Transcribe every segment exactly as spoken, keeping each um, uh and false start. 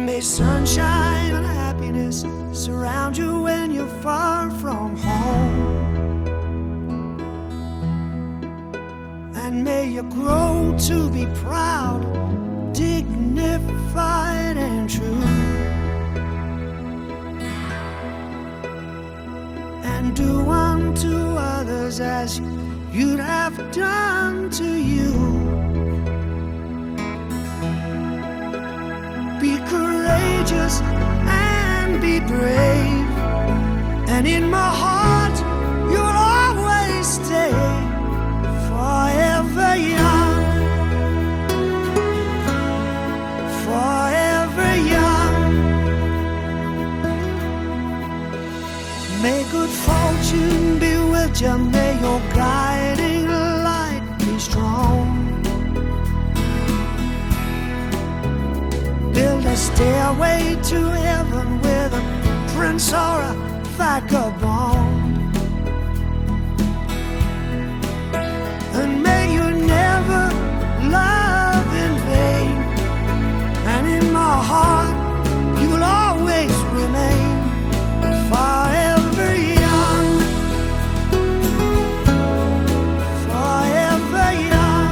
May sunshine and happiness surround you when you're far from home. And may you grow to be proud, dignified and true. And do unto others as you'd have done to you. Be courageous and be brave, and in my heart you'll always stay forever young, forever young. May good fortune be with you, may your guiding light be strong. Build a stairway to heaven with a prince or a vagabond. And may you never love in vain, and in my heart you'll always remain forever young, forever young,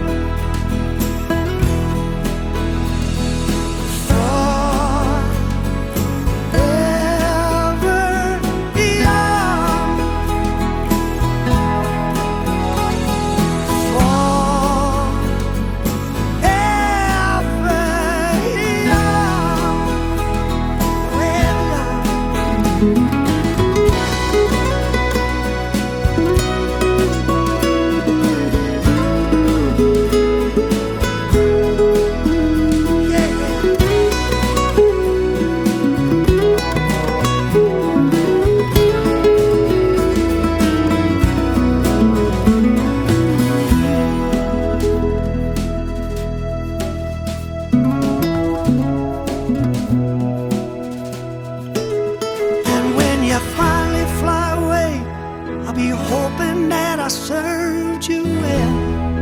be hoping that I served you well.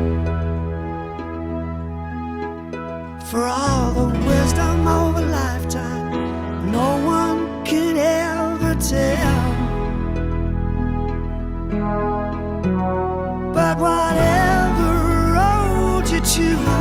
For all the wisdom of a lifetime, no one can ever tell. But whatever road you choose,